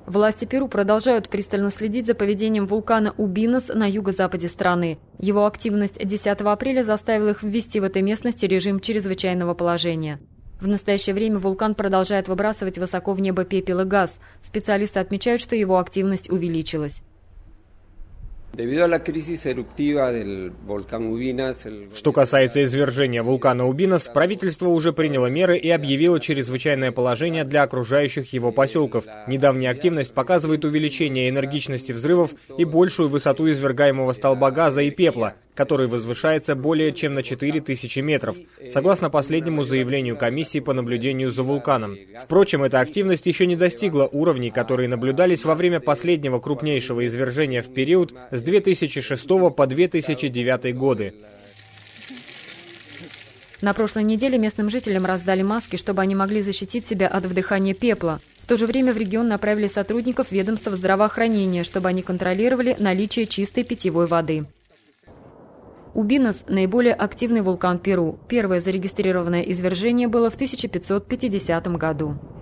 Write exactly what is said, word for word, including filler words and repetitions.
Власти Перу продолжают пристально следить за поведением вулкана Убинос на юго-западе страны. Его активность десятого апреля заставила их ввести в этой местности режим чрезвычайного положения. В настоящее время вулкан продолжает выбрасывать высоко в небо пепел и газ. Специалисты отмечают, что его активность увеличилась. Что касается извержения вулкана Убинос, правительство уже приняло меры и объявило чрезвычайное положение для окружающих его поселков. Недавняя активность показывает увеличение энергичности взрывов и большую высоту извергаемого столба газа и пепла, который возвышается более чем на четыре тысячи метров, согласно последнему заявлению комиссии по наблюдению за вулканом. Впрочем, эта активность еще не достигла уровней, которые наблюдались во время последнего крупнейшего извержения в период с две тысячи шестого по две тысячи девятый годы. На прошлой неделе местным жителям раздали маски, чтобы они могли защитить себя от вдыхания пепла. В то же время в регион направили сотрудников ведомства здравоохранения, чтобы они контролировали наличие чистой питьевой воды. Убинос – наиболее активный вулкан Перу. Первое зарегистрированное извержение было в тысяча пятьсот пятидесятом году.